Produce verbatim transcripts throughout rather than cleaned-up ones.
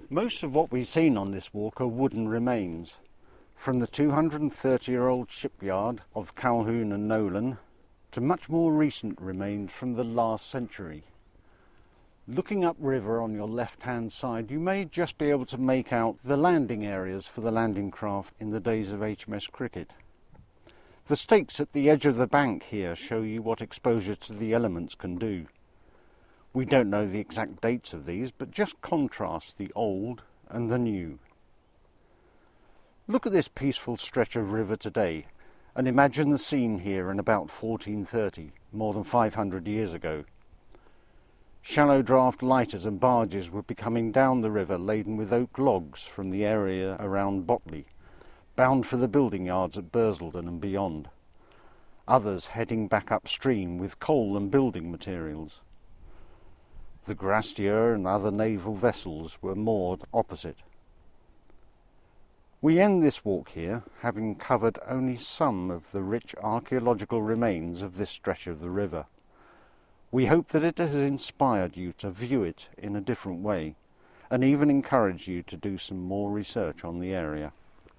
Most of what we've seen on this walk are wooden remains, from the two hundred thirty year old shipyard of Calhoun and Nolan to much more recent remains from the last century. Looking upriver on your left-hand side, you may just be able to make out the landing areas for the landing craft in the days of H M S Cricket. The stakes at the edge of the bank here show you what exposure to the elements can do. We don't know the exact dates of these, but just contrast the old and the new. Look at this peaceful stretch of river today, and imagine the scene here in about fourteen thirty, more than five hundred years ago. Shallow draft lighters and barges would be coming down the river laden with oak logs from the area around Botley, bound for the building yards at Bursledon and beyond. Others heading back upstream with coal and building materials. The Grastier and other naval vessels were moored opposite. We end this walk here, having covered only some of the rich archaeological remains of this stretch of the river. We hope that it has inspired you to view it in a different way, and even encouraged you to do some more research on the area.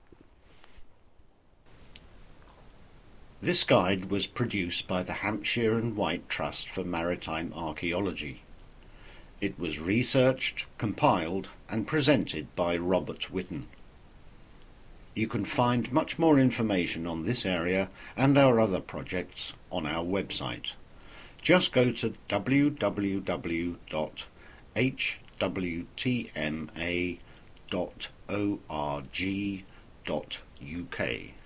This guide was produced by the Hampshire and White Trust for Maritime Archaeology. It was researched, compiled and presented by Robert Whitten. You can find much more information on this area and our other projects on our website. Just go to w w w dot h w t m a dot org dot u k.